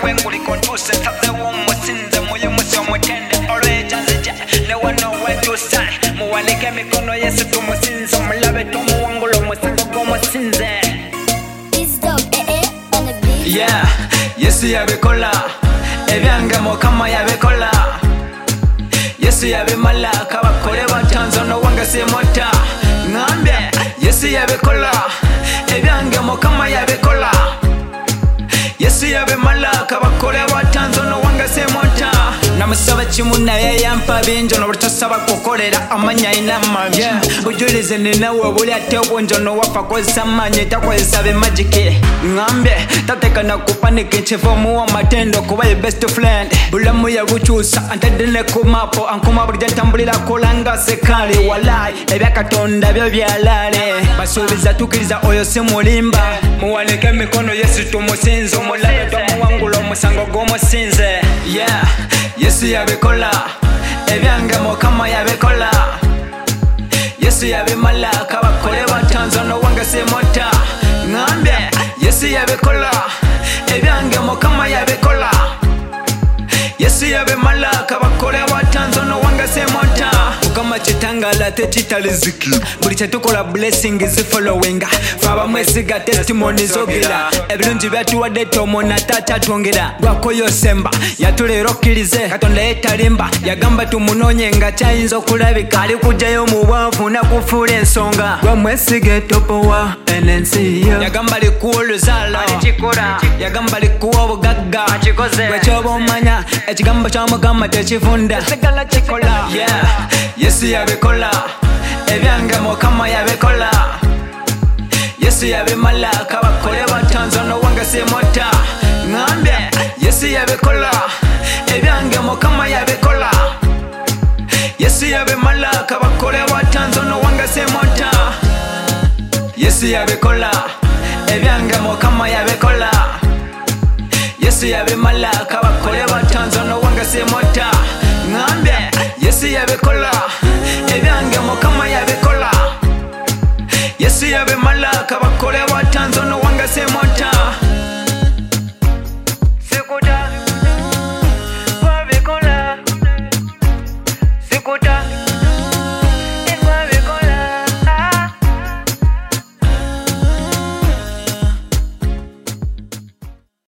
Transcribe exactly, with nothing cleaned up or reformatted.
wenguli kontuse taze wumusinze muye musyo mutende olwejanzija ne wano wetusa muwanike mikono Yesu tumusinze omulabe tumuwangula omusango gw'omusinze. Yeah, Yesu yabikola ebyange Mukama yabikola. Yesu yabimala kabakole batanzo no wange simota ngambe. Yesu yabikola ebyange Mukama yabikola. Yesu yabimala kabakole batanzo no wange simota. Namusaba kimu naye yampa bingi no butasaba kukolera amanya ina mami. Bujulize ninawe buli ate obungi no wafa kozesa amanyi takozesa be magic ngambe tatekana kupanika ekivumu w'amatendo kuba ye best friend. Bulamu yabukyusa antadde ku mapo ankuma buli gyentambulira kolanga sekali walai ebyakatonda byo byalale basuubiza tukiriza oyo si mulimba. Muwanike emikono Yesu tumusinze omulabe tumuwangula omusango gw'omusinze. Yeah, Yesu yabikola ebyange Mukama yabikola. Yesu yabimala kabakole batanzo no wange simota ngambe. Yesu yabikola ebyange Mukama yabikola. Yesu yabimala kabakole batanzo no wange simota. Mukama kitangala tekitaliziki buli kyetukola blessing is following. Faba mwesiga testimony zogera ebirungi byatuwadde tomona tata twongera lwako yosemba yatulero okkirize Katonda yetalimba yagamba tumunoonye nga kyayinza okulabika ali kujjayo mu bwavu nakufuula ensonga gwe mwesige topowa enensi yo yagamba likuwa oluzalo yagamba likuwa obugagga gwe kyoba omanya ekigambo kya Mukama tekifunda sigala kikola. Yeah, Yesu yabikola ebyange Mukama yabikola. Yesu yabimala kabakole batanzo no wange simota ngambe. Yesu yabikola ebyange Mukama yabikola. Yesu yabimala kabakole batanzo no wange simota. Yesu yabikola ebyange Mukama yabikola. Yesu yabimala kabakole